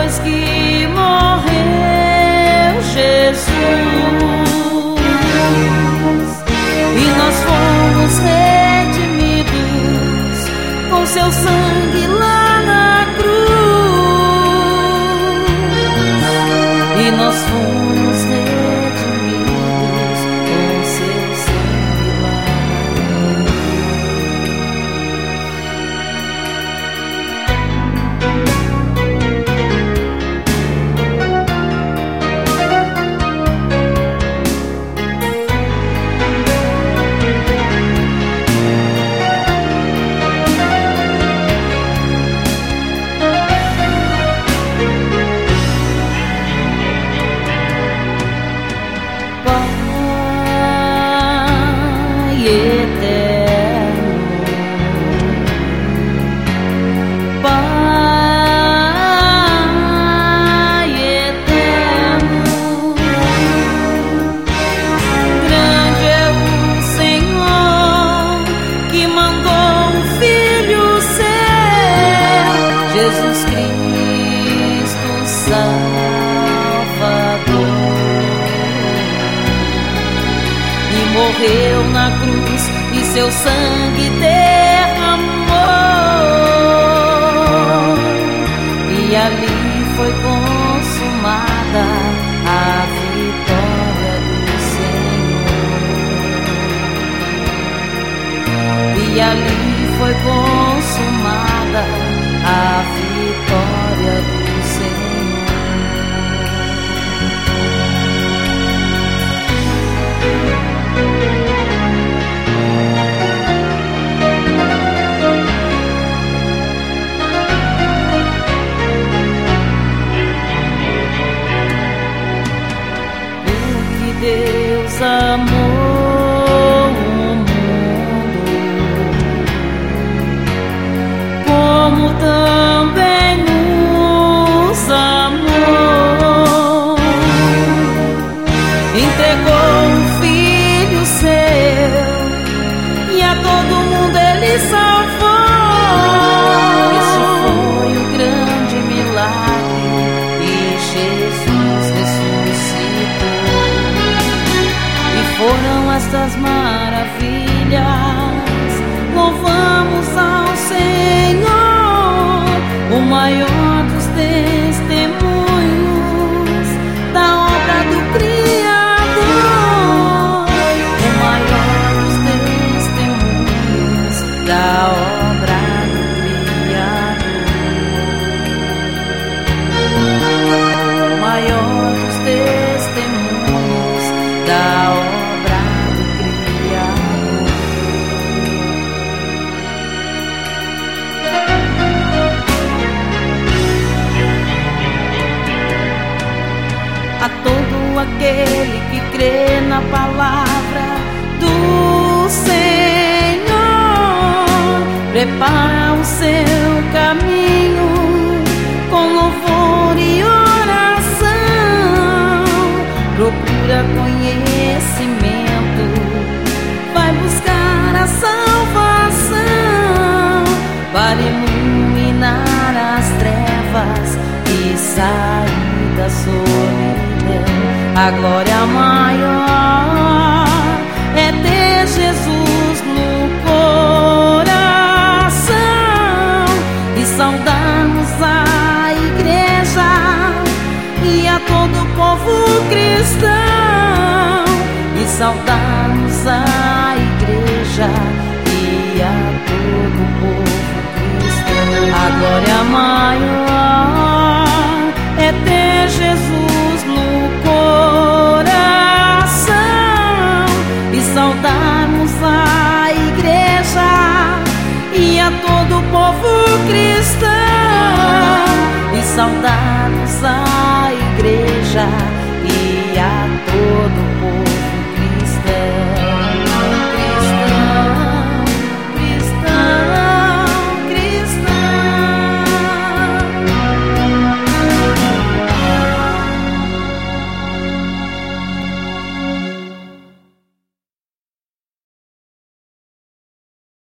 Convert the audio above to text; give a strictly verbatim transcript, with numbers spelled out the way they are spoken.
depois que morreu Jesus, e nós fomos redimidos com seu sangue lá na cruz, e nós fomos redimidos com seu sangue lá na Jesus Cristo Salvador, e morreu na cruz e seu sangue derramou, e ali foi consumada a vitória do Senhor, e ali foi consumada a vitória do Senhor. Porque Deus amou o mundo, como também nos amou, entregou um filho seu, e a todo mundo ele salvou. Esse foi o grande milagre, e Jesus ressuscitou, e foram estas maravilhas. Louvamos ao Senhor, o maior dos testemunhos da obra do Criador, o maior dos testemunhos da obra do Criador, o maior dos testemunhos da obra do Criador. A todo aquele que crê na palavra do Senhor, prepara o seu caminho com louvor e oração. Procura conhecimento, vai buscar a salvação, para iluminar as trevas e sair da solidão. A glória maior é ter Jesus no coração, e saudarmos a igreja e a todo o povo cristão, e saudarmos a igreja e a todo o povo cristão. A glória maior é ter Jesus no coração, e saudarmos a igreja e a todo o povo cristão, e saudarmos a